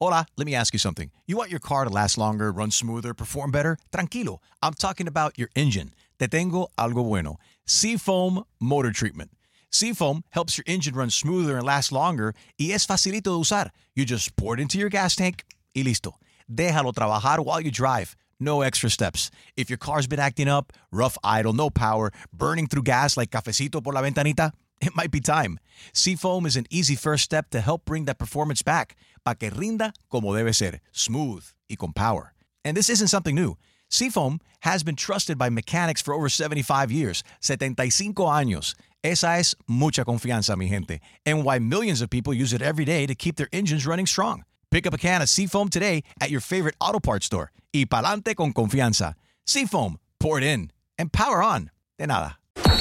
Hola, let me ask you something. You want your car to last longer, run smoother, perform better? Tranquilo. I'm talking about your engine. Te tengo algo bueno. Seafoam Motor Treatment. Seafoam helps your engine run smoother and last longer y es facilito de usar. You just pour it into your gas tank y listo. Déjalo trabajar while you drive. No extra steps. If your car's been acting up, rough idle, no power, burning through gas like cafecito por la ventanita, it might be time. Seafoam is an easy first step to help bring that performance back, pa que rinda como debe ser, smooth y con power. And this isn't something new. Seafoam has been trusted by mechanics for over 75 years, 75 años. Esa es mucha confianza, mi gente, and why millions of people use it every day to keep their engines running strong. Pick up a can of Seafoam today at your favorite auto parts store. Y pa'lante con confianza. Seafoam, pour it in, and power on. De nada.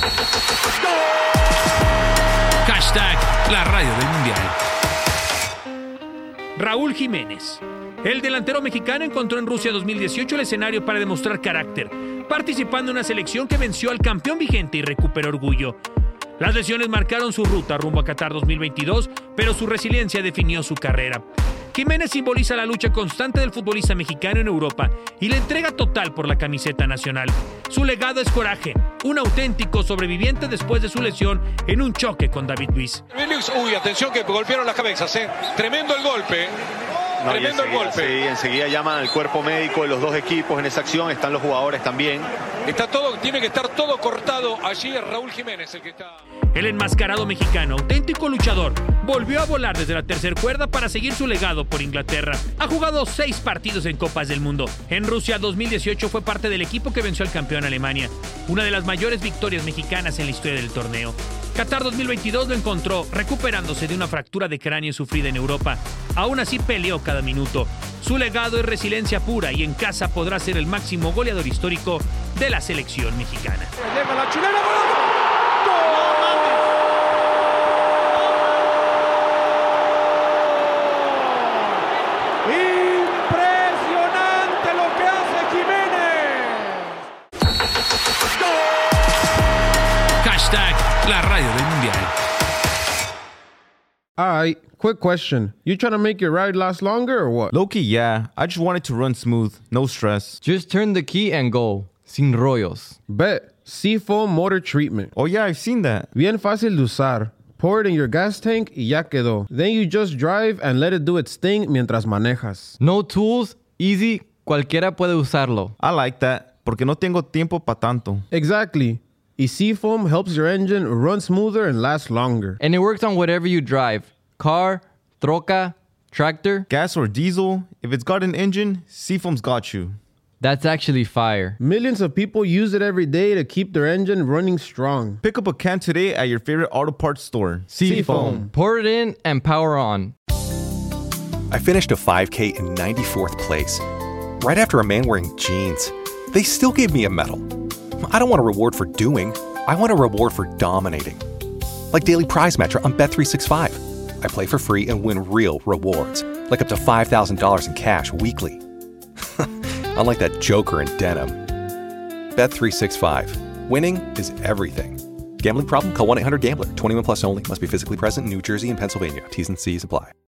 Hashtag la radio del mundial. Raúl Jiménez. El delantero mexicano encontró en Rusia 2018 el escenario para demostrar carácter, participando en una selección que venció al campeón vigente y recuperó orgullo. Las lesiones marcaron su ruta rumbo a Qatar 2022, pero su resiliencia definió su carrera. Jiménez simboliza la lucha constante del futbolista mexicano en Europa y la entrega total por la camiseta nacional. Su legado es coraje, un auténtico sobreviviente después de su lesión en un choque con David Luiz. Uy, atención que golpearon las cabezas, tremendo el golpe. No, tremendo el golpe. Sí, enseguida llaman al cuerpo médico de los dos equipos en esa acción, están los jugadores también. Está todo, tiene que estar todo cortado. Allí es Raúl Jiménez el que está. El enmascarado mexicano, auténtico luchador, volvió a volar desde la tercera cuerda para seguir su legado por Inglaterra. Ha jugado 6 partidos en Copas del Mundo. En Rusia 2018 fue parte del equipo que venció al campeón Alemania, una de las mayores victorias mexicanas en la historia del torneo. Qatar 2022 lo encontró recuperándose de una fractura de cráneo sufrida en Europa. Aún así peleó cada minuto. Su legado es resiliencia pura y en casa podrá ser el máximo goleador histórico de la selección mexicana. Llega la chilena, impresionante lo que hace Jiménez. Hashtag la radio del mundial. Alright, quick question. You trying to make your ride last longer or what? Low-key, yeah. I just want it to run smooth, no stress. Just turn the key and go. Sin rollos. Bet. Seafoam Motor Treatment. Oh yeah, I've seen that. Bien fácil de usar. Pour it in your gas tank y ya quedó. Then you just drive and let it do its thing mientras manejas. No tools, easy, cualquiera puede usarlo. I like that, porque no tengo tiempo pa' tanto. Exactly. Y Seafoam helps your engine run smoother and last longer. And it works on whatever you drive. Car, troca, tractor. Gas or diesel, if it's got an engine, Seafoam's got you. That's actually fire. Millions of people use it every day to keep their engine running strong. Pick up a can today at your favorite auto parts store. Seafoam. Pour it in and power on. I finished a 5K in 94th place, right after a man wearing jeans. They still gave me a medal. I don't want a reward for doing. I want a reward for dominating. Like Daily Prize Match on Bet365. I play for free and win real rewards, like up to $5,000 in cash weekly. Unlike that joker in denim. Bet365. Winning is everything. Gambling problem? Call 1-800-GAMBLER. 21 plus only. Must be physically present in New Jersey and Pennsylvania. T's and C's apply.